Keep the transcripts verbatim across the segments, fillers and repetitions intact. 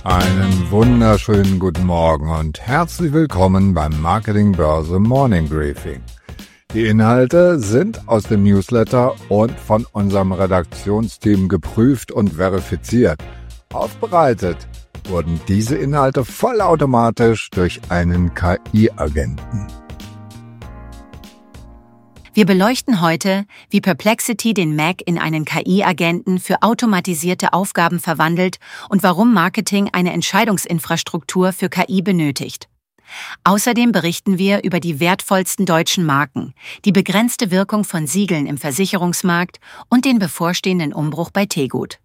Einen wunderschönen guten Morgen und herzlich willkommen beim Marketing Börse Morning Briefing. Die Inhalte sind aus dem Newsletter und von unserem Redaktionsteam geprüft und verifiziert. Aufbereitet wurden diese Inhalte vollautomatisch durch einen K I-Agenten. Wir beleuchten heute, wie Perplexity den Mac in einen K I-Agenten für automatisierte Aufgaben verwandelt und warum Marketing eine Entscheidungsinfrastruktur für K I benötigt. Außerdem berichten wir über die wertvollsten deutschen Marken, die begrenzte Wirkung von Siegeln im Versicherungsmarkt und den bevorstehenden Umbruch bei Tegut.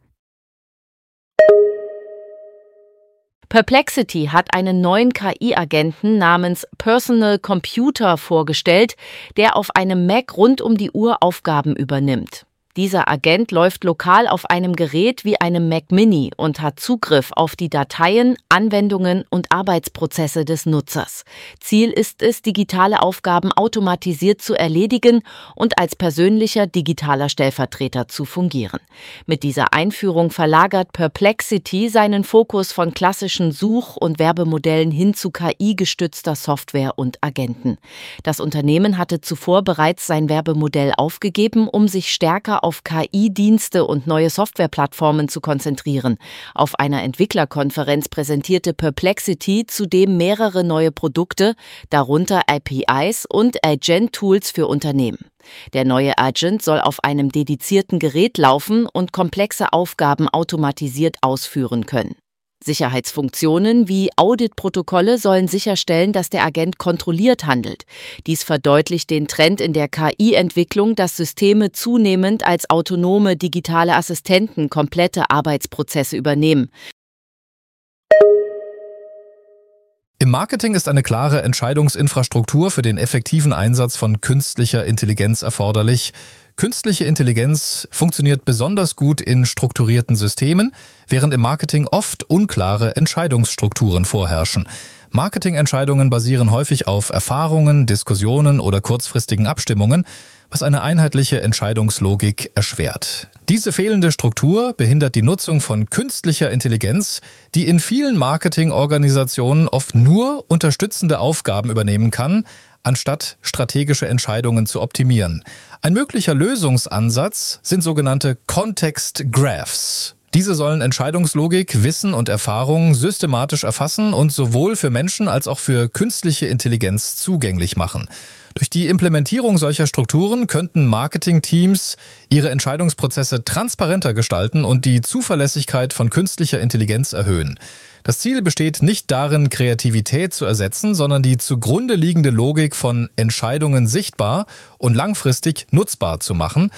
Perplexity hat einen neuen K I-Agenten namens Personal Computer vorgestellt, der auf einem Mac rund um die Uhr Aufgaben übernimmt. Dieser Agent läuft lokal auf einem Gerät wie einem Mac Mini und hat Zugriff auf die Dateien, Anwendungen und Arbeitsprozesse des Nutzers. Ziel ist es, digitale Aufgaben automatisiert zu erledigen und als persönlicher digitaler Stellvertreter zu fungieren. Mit dieser Einführung verlagert Perplexity seinen Fokus von klassischen Such- und Werbemodellen hin zu K I-gestützter Software und Agenten. Das Unternehmen hatte zuvor bereits sein Werbemodell aufgegeben, um sich stärker auf K I-Dienste und neue Softwareplattformen zu konzentrieren. Auf einer Entwicklerkonferenz präsentierte Perplexity zudem mehrere neue Produkte, darunter A P Is und Agent-Tools für Unternehmen. Der neue Agent soll auf einem dedizierten Gerät laufen und komplexe Aufgaben automatisiert ausführen können. Sicherheitsfunktionen wie Auditprotokolle sollen sicherstellen, dass der Agent kontrolliert handelt. Dies verdeutlicht den Trend in der K I-Entwicklung, dass Systeme zunehmend als autonome digitale Assistenten komplette Arbeitsprozesse übernehmen. Im Marketing ist eine klare Entscheidungsinfrastruktur für den effektiven Einsatz von künstlicher Intelligenz erforderlich. Künstliche Intelligenz funktioniert besonders gut in strukturierten Systemen, während im Marketing oft unklare Entscheidungsstrukturen vorherrschen. Marketingentscheidungen basieren häufig auf Erfahrungen, Diskussionen oder kurzfristigen Abstimmungen, was eine einheitliche Entscheidungslogik erschwert. Diese fehlende Struktur behindert die Nutzung von künstlicher Intelligenz, die in vielen Marketingorganisationen oft nur unterstützende Aufgaben übernehmen kann, anstatt strategische Entscheidungen zu optimieren. Ein möglicher Lösungsansatz sind sogenannte Context Graphs. Diese sollen Entscheidungslogik, Wissen und Erfahrung systematisch erfassen und sowohl für Menschen als auch für künstliche Intelligenz zugänglich machen. Durch die Implementierung solcher Strukturen könnten Marketingteams ihre Entscheidungsprozesse transparenter gestalten und die Zuverlässigkeit von künstlicher Intelligenz erhöhen. Das Ziel besteht nicht darin, Kreativität zu ersetzen, sondern die zugrunde liegende Logik von Entscheidungen sichtbar und langfristig nutzbar zu machen.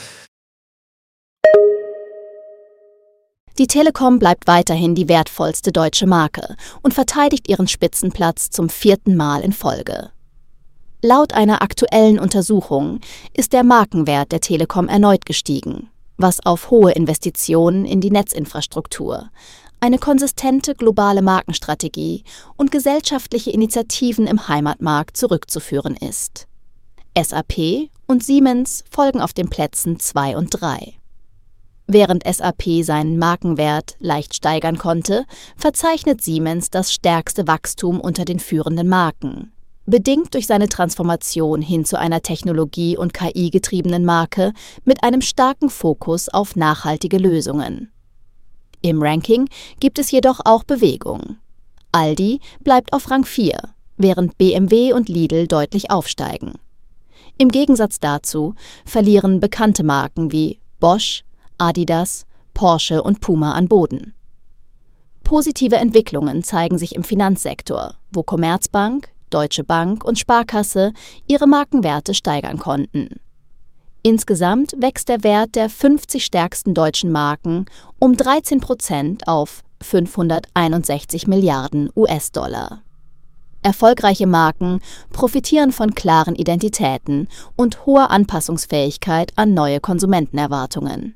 Die Telekom bleibt weiterhin die wertvollste deutsche Marke und verteidigt ihren Spitzenplatz zum vierten Mal in Folge. Laut einer aktuellen Untersuchung ist der Markenwert der Telekom erneut gestiegen, was auf hohe Investitionen in die Netzinfrastruktur, eine konsistente globale Markenstrategie und gesellschaftliche Initiativen im Heimatmarkt zurückzuführen ist. S A P und Siemens folgen auf den Plätzen zwei und drei. Während S A P seinen Markenwert leicht steigern konnte, verzeichnet Siemens das stärkste Wachstum unter den führenden Marken. Bedingt durch seine Transformation hin zu einer technologie- und K I-getriebenen Marke mit einem starken Fokus auf nachhaltige Lösungen. Im Ranking gibt es jedoch auch Bewegung. Aldi bleibt auf Rang vier, während B M W und Lidl deutlich aufsteigen. Im Gegensatz dazu verlieren bekannte Marken wie Bosch, Adidas, Porsche und Puma an Boden. Positive Entwicklungen zeigen sich im Finanzsektor, wo Commerzbank, Deutsche Bank und Sparkasse ihre Markenwerte steigern konnten. Insgesamt wächst der Wert der fünfzig stärksten deutschen Marken um dreizehn Prozent auf fünfhunderteinundsechzig Milliarden U S-Dollar. Erfolgreiche Marken profitieren von klaren Identitäten und hoher Anpassungsfähigkeit an neue Konsumentenerwartungen.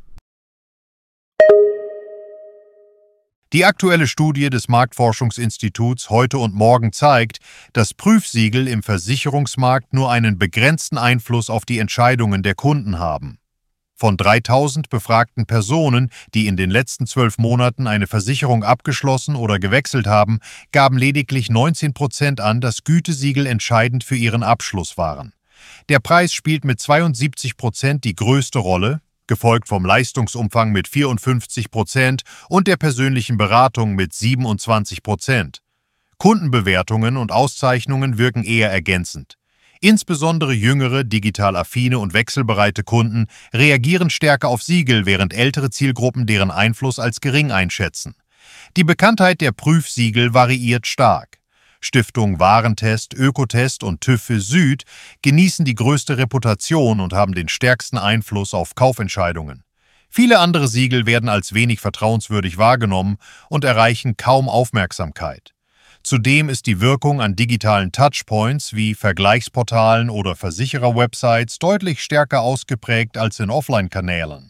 Die aktuelle Studie des Marktforschungsinstituts Heute und Morgen zeigt, dass Prüfsiegel im Versicherungsmarkt nur einen begrenzten Einfluss auf die Entscheidungen der Kunden haben. Von dreitausend befragten Personen, die in den letzten zwölf Monaten eine Versicherung abgeschlossen oder gewechselt haben, gaben lediglich neunzehn Prozent an, dass Gütesiegel entscheidend für ihren Abschluss waren. Der Preis spielt mit zweiundsiebzig Prozent die größte Rolle, gefolgt vom Leistungsumfang mit vierundfünfzig Prozent und der persönlichen Beratung mit siebenundzwanzig Prozent. Kundenbewertungen und Auszeichnungen wirken eher ergänzend. Insbesondere jüngere, digital affine und wechselbereite Kunden reagieren stärker auf Siegel, während ältere Zielgruppen deren Einfluss als gering einschätzen. Die Bekanntheit der Prüfsiegel variiert stark. Stiftung Warentest, Ökotest und TÜV für Süd genießen die größte Reputation und haben den stärksten Einfluss auf Kaufentscheidungen. Viele andere Siegel werden als wenig vertrauenswürdig wahrgenommen und erreichen kaum Aufmerksamkeit. Zudem ist die Wirkung an digitalen Touchpoints wie Vergleichsportalen oder Versicherer-Websites deutlich stärker ausgeprägt als in Offline-Kanälen.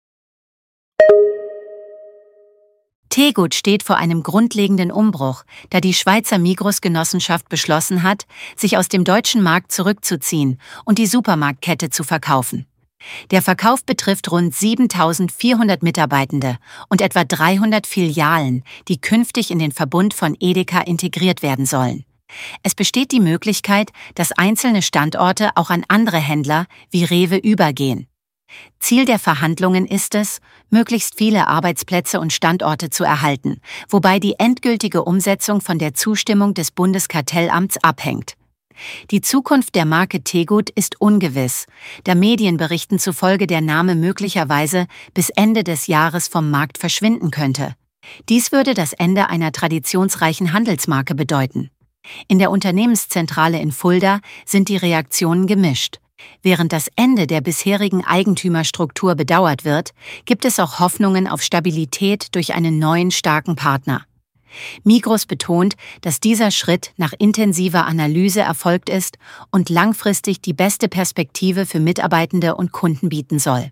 Tegut steht vor einem grundlegenden Umbruch, da die Schweizer Migros-Genossenschaft beschlossen hat, sich aus dem deutschen Markt zurückzuziehen und die Supermarktkette zu verkaufen. Der Verkauf betrifft rund siebentausendvierhundert Mitarbeitende und etwa dreihundert Filialen, die künftig in den Verbund von Edeka integriert werden sollen. Es besteht die Möglichkeit, dass einzelne Standorte auch an andere Händler wie Rewe übergehen. Ziel der Verhandlungen ist es, möglichst viele Arbeitsplätze und Standorte zu erhalten, wobei die endgültige Umsetzung von der Zustimmung des Bundeskartellamts abhängt. Die Zukunft der Marke Tegut ist ungewiss, da Medienberichten zufolge der Name möglicherweise bis Ende des Jahres vom Markt verschwinden könnte. Dies würde das Ende einer traditionsreichen Handelsmarke bedeuten. In der Unternehmenszentrale in Fulda sind die Reaktionen gemischt. Während das Ende der bisherigen Eigentümerstruktur bedauert wird, gibt es auch Hoffnungen auf Stabilität durch einen neuen starken Partner. Migros betont, dass dieser Schritt nach intensiver Analyse erfolgt ist und langfristig die beste Perspektive für Mitarbeitende und Kunden bieten soll.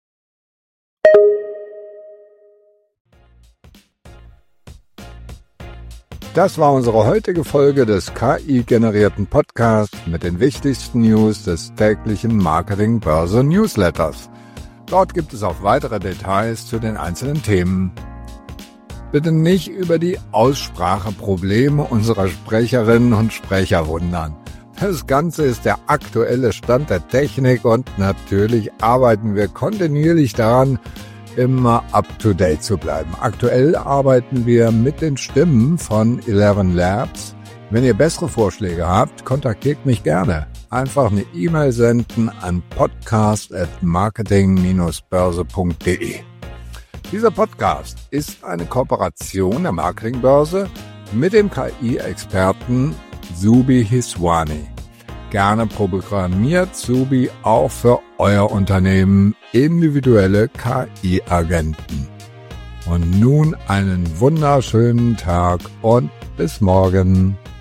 Das war unsere heutige Folge des K I-generierten Podcasts mit den wichtigsten News des täglichen Marketing-Börse-Newsletters. Dort gibt es auch weitere Details zu den einzelnen Themen. Bitte nicht über die Ausspracheprobleme unserer Sprecherinnen und Sprecher wundern. Das Ganze ist der aktuelle Stand der Technik und natürlich arbeiten wir kontinuierlich daran, immer up-to-date zu bleiben. Aktuell arbeiten wir mit den Stimmen von Eleven Labs. Wenn ihr bessere Vorschläge habt, kontaktiert mich gerne. Einfach eine E-Mail senden an podcast at marketing dash börse punkt de. Dieser Podcast ist eine Kooperation der Marketingbörse mit dem K I-Experten Zubi Hiswani. Gerne programmiert Zubi auch für euer Unternehmen individuelle K I-Agenten. Und nun einen wunderschönen Tag und bis morgen.